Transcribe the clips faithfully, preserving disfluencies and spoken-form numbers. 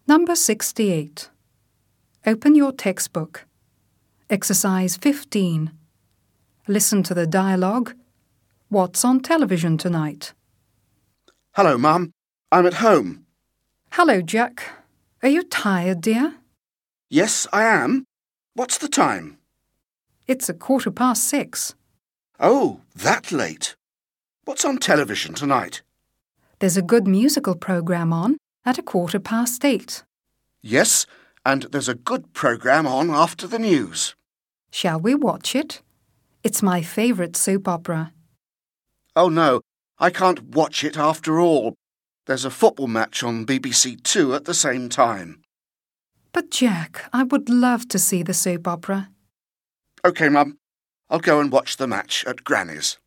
Number sixty-eight. Open your textbook. Exercise fifteen. Listen to the dialogue. What's on television tonight? Hello, Mum. I'm at home. Hello, Jack. Are you tired, dear? Yes, I am. What's the time? It's a quarter past six. Oh, that late. What's on television tonight? There's a good musical programme on at a quarter past eight. Yes, and there's a good programme on after the news. Shall we watch it? It's my favourite soap opera. Oh no, I can't watch it after all. There's a football match on B B C Two at the same time. But Jack, I would love to see the soap opera. OK, Mum. I'll go and watch the match at Granny's.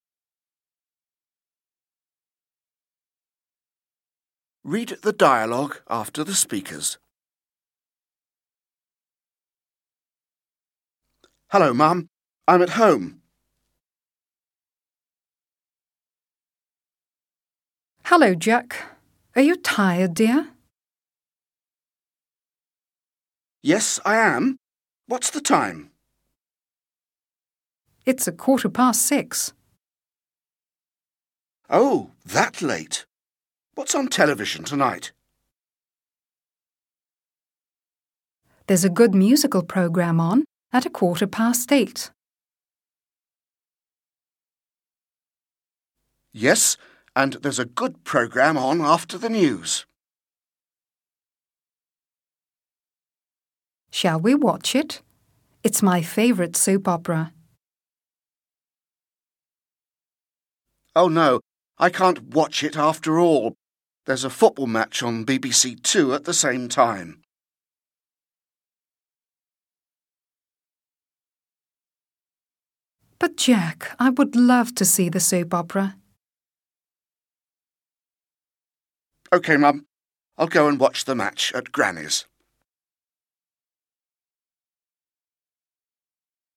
Read the dialogue after the speakers. Hello, Mum. I'm at home. Hello, Jack. Are you tired, dear? Yes, I am. What's the time? It's a quarter past six. Oh, that late. What's on television tonight? There's a good musical programme on at a quarter past eight. Yes, and there's a good programme on after the news. Shall we watch it? It's my favourite soap opera. Oh no, I can't watch it after all. There's a football match on B B C Two at the same time. But Jack, I would love to see the soap opera. OK, Mum. I'll go and watch the match at Granny's.